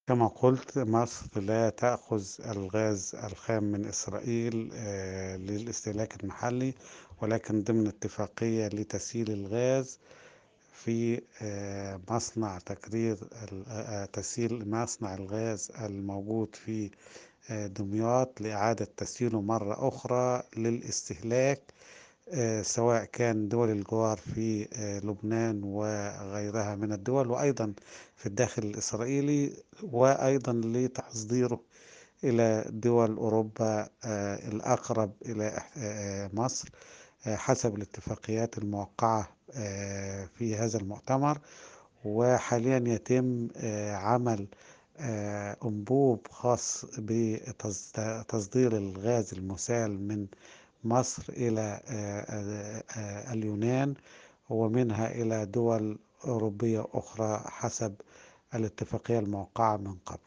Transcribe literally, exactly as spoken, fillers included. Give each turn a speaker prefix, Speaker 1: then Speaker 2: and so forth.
Speaker 1: كما قلت، مصر لا تأخذ الغاز الخام من إسرائيل آه، للاستهلاك المحلي، ولكن ضمن اتفاقية لتسييل الغاز في آه، مصنع تكرير ال- آه، تسييل مصنع الغاز الموجود في آه، دمياط لإعادة تسييله مرة أخرى للاستهلاك، آه، سواء كان دول الجوار في آه، لبنان وغيرها من الدول، وأيضا في الداخل الإسرائيلي، وأيضا لتصديره إلى دول أوروبا آه، الأقرب إلى آه، مصر، آه، حسب الاتفاقيات الموقعة آه، في هذا المؤتمر. وحاليا يتم آه، عمل آه، أنبوب خاص بتصدير الغاز المسال من مصر إلى آه، آه، آه، اليونان، ومنها إلى دول أوروبية أخرى حسب الاتفاقية الموقعة من قبل.